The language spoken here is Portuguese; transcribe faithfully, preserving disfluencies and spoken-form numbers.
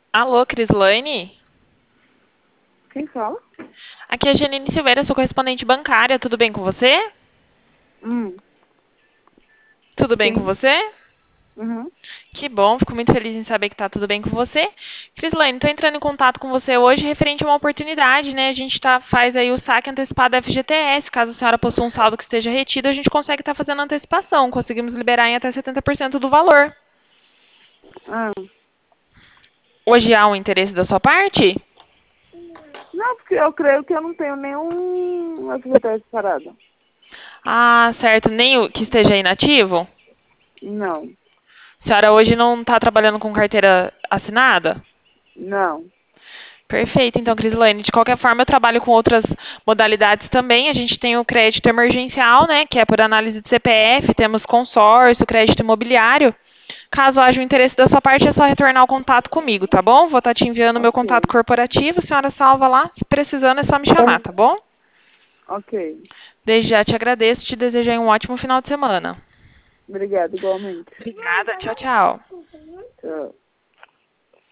Alô, Crislaine? Quem fala? Aqui é a Janine Silveira, sou correspondente bancária. Tudo bem com você? Hum, Tudo bem com sim. você? Uhum. Que bom, fico muito feliz em saber que tá tudo bem com você. Crislaine, estou entrando em contato com você hoje referente a uma oportunidade, né? A gente tá, faz aí o saque antecipado da F G T S. Caso a senhora possua um saldo que esteja retido, a gente consegue estar fazendo antecipação. Conseguimos liberar em até setenta por cento do valor. Ah, Hoje há um interesse da sua parte? não, porque eu creio que eu não tenho nenhum F G T S parado. Ah, certo. Nem o que esteja inativo? Não, A senhora hoje não está trabalhando com carteira assinada? não. Perfeito, então, Crislaine. De qualquer forma, eu trabalho com outras modalidades também. A gente tem o crédito emergencial, né, que é por análise de C P F, temos consórcio, crédito imobiliário. Caso haja o interesse da sua parte, é só retornar o contato comigo, tá bom? Vou estar te enviando o meu Ok, contato corporativo, a senhora salva lá. Se precisando, é só me chamar, tá bom? ok. Desde já te agradeço, te desejo aí um ótimo final de semana. Obrigada, igualmente. Obrigada, tchau, tchau. Tchau.